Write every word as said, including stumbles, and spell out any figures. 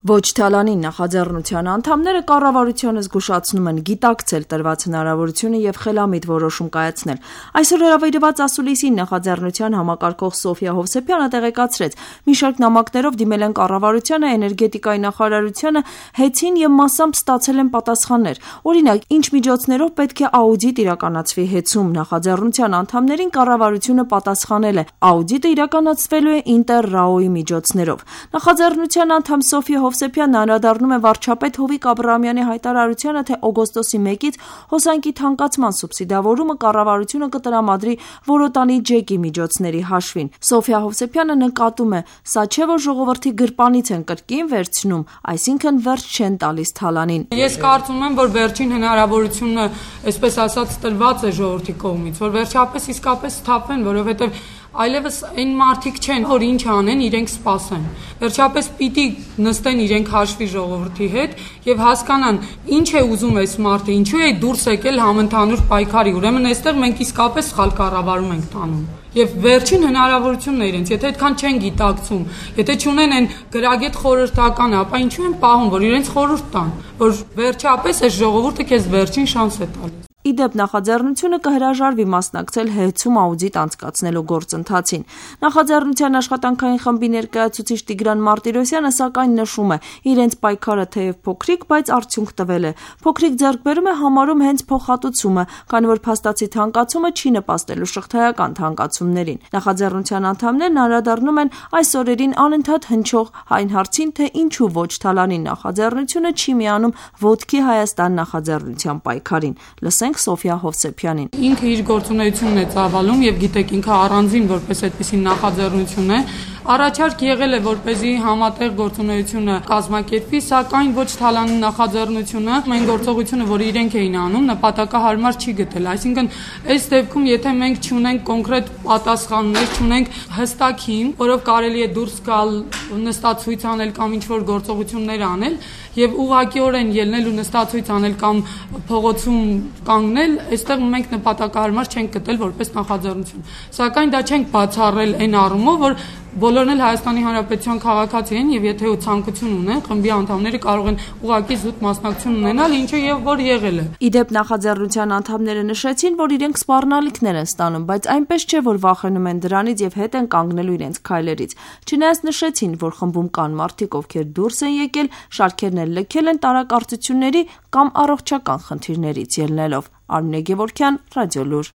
Ոչ Թալանին նախաձեռնության անդամները կառավարությանը զգուշացնում են գիտակցել տրված հնարավորությունը և խելամիտ որոշում կայացնել։ Այսօր հրավիրված ասուլիսին նախաձեռնության համակարգող Սոֆիա Հովսեփյանը տեղեկացրեց, մի շարք նամակներով դիմել են կառավարությանը, էներգետիկայի նախարարությանը, հեծին և մասամբ ստացել են պատասխաններ։ Օրինակ, ինչ միջոցներով պետք է աուդիտ իրականացվի հեծում, նախաձեռնության անդամներին կառավարությունը պատասխանել է, աուդիտը իրականացվելու է Ինտեր-րաոյի միջոցներով։ Նախաձեռնության անդամ Սոֆիա Հովսեփյանն անդրադառնում է վարչապետ Հովիկ Աբրահամյանի հայտարարությանը, թե օգոստոսի մեկից հոսանքի թանկացման սուբսիդավորումը կառավարությունը կտրամադրի որոտանի ջեկի միջոցների հաշվին։ Սոֆիա Հովսեփյանը նկատում է, սա չէ, որ ժողովրդի գրպանից են կրկին վերցնում, այսինքն վերջ չեն տալիս Թալանին։ Ես կարծում եմ, որ վերջին հնարավորությունը, այսպես ասած, տրված է ժողովրդի կողմից, որ վերջապես իսկապես սթափեն, որովհետև այլևս այն մարդիկ չեն, որ ինչ անեն, իրենք սպասեն։ Վերջապես պիտի նստեն իրենք հաշվի ժողովրդի հետ եւ հասկանան, ինչ է ուզում այս մարդը, ինչու է դուրս եկել համընդհանուր պայքարի։ Ուրեմն այստեղ մենք իսկապես սխալ կառավարում ենք տանում։ Եվ վերջին հնարավորությունն է իրենց, եթե այդքան չեն գիտակցում, եթե չունեն այն գրագետ խորհրդականը, ապա ինչու են պահում, որ իրենց խորհուրդ տան, որ վերջապես այս ժողովուրդը քեզ վերջին շանս է տալիս։ Իդեպ նախաձեռնությունը կհրաժարվի մասնակցել հեծում աուդիտ անցկացնելու գործընթացին։ Նախաձեռնության աշխատանքային խմբի ներկայացուցիչ Տիգրան Մարտիրոսյանը սակայն նշում է, իրենց պայքարը թեև փոքրիկ, բայց արդյունք տվել է։ Փոքրիկ ձեռքբերում է համարում հենց փոխհատուցումը, քանի որ փաստացի թանկացումը չի նպաստելու շղթայական թանկացումներին։ Նախաձեռնության անդամներն անդրադառնում են այս օրերին անընդհատ հնչող այն հարցին, թե ինչու ոչ Թալանի նախաձեռնությունը չի միանում Ոտքի Հայաստան նախաձեռնության պայքարին։ Լսենք Սոֆիա Հովսեփյանին։ Ինքը իր գործունեությունն է ծավալում եւ գիտեք ինքը առանձին որպես այդպիսի նախաձեռնություն է առաջարկ եղել է որպեսզի համատեղ գործունեությունը կազմակերպվի, սակայն ոչ Թալանի նախաձեռնությունը այն գործողությունը, որը իրենք էին անում, նպատակահարմար չի գտել։ Այսինքն, այս դեպքում, եթե մենք չունենք կոնկրետ պատասխաններ, չունենք հստակ հիմք, որով կարելի է դուրս գալ, նստացույց անել կամ ինչ-որ գործողություններ անել, եւ ուղղակիորեն ելնել ու նստացույց անել կամ փողոցում կանգնել, այստեղ մենք նպատակահարմար չենք գտել որպես նախաձեռնություն։ Սակայն դա չենք բացառել այն առումով, որ բոլորն էլ Հայաստանի Հանրապետության քաղաքացի են եւ եթե ցանկություն ունեն, խմբի անդամները կարող են ուղղակի զուտ մասնակցություն ունենալ, ինչը եւ որ եղել է։ Իդեպ նախաձեռնության անդամները նշեցին, որ իրենք սպառնալիքներ են ստանում, բայց այնպես չէ, որ վախենում են դրանից եւ հետ են կանգնելու իրենց քայլերից։ Չնայած նշեցին, որ խմբում կան մարդիկ, ովքեր դուրս են եկել, շարքերն էլ լքել են տարակարծությունների կամ առողջական խնդիրներից ելնելով։ Արմինե Գևորգյան, Ռադիոլուր։